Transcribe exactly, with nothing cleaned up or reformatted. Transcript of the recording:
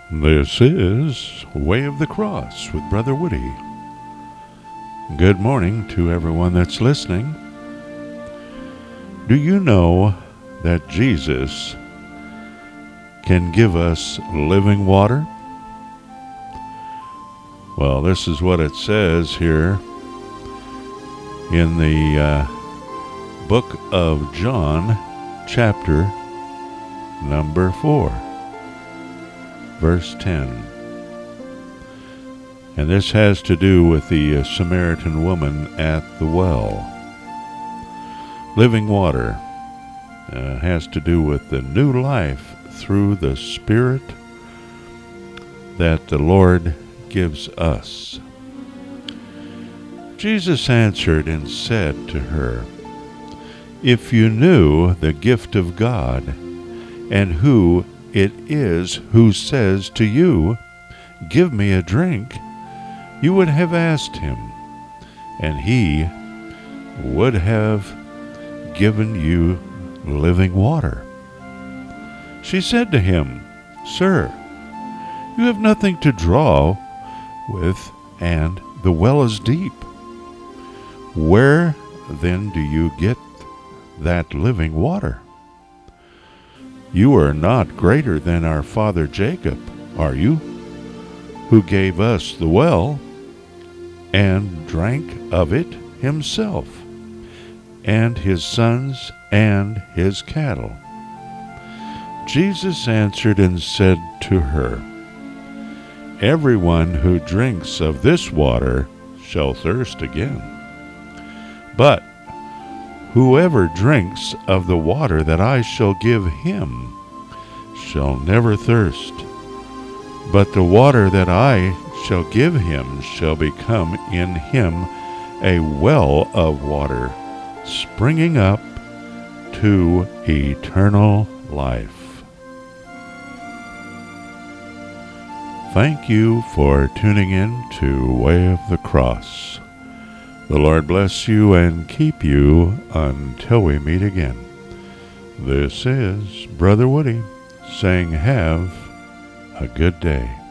This is Way of the Cross with Brother Woody. Good morning to everyone that's listening. Do you know that Jesus can give us living water? Well, this is what it says here in the uh, book of John, chapter number four. Verse ten. And this has to do with the uh, Samaritan woman at the well. Living water uh, has to do with the new life through the Spirit that the Lord gives us. Jesus answered and said to her, "If you knew the gift of God, and who it is who says to you, 'Give me a drink,' you would have asked him, and he would have given you living water." She said to him, "Sir, you have nothing to draw with, and the well is deep. Where then do you get that living water? You are not greater than our father Jacob, are you, who gave us the well and drank of it himself, and his sons and his cattle?" Jesus answered and said to her, "Everyone who drinks of this water shall thirst again. But whoever drinks of the water that I shall give him shall never thirst. But the water that I shall give him shall become in him a well of water, springing up to eternal life." Thank you for tuning in to Way of the Cross. The Lord bless you and keep you until we meet again. This is Brother Woody saying have a good day.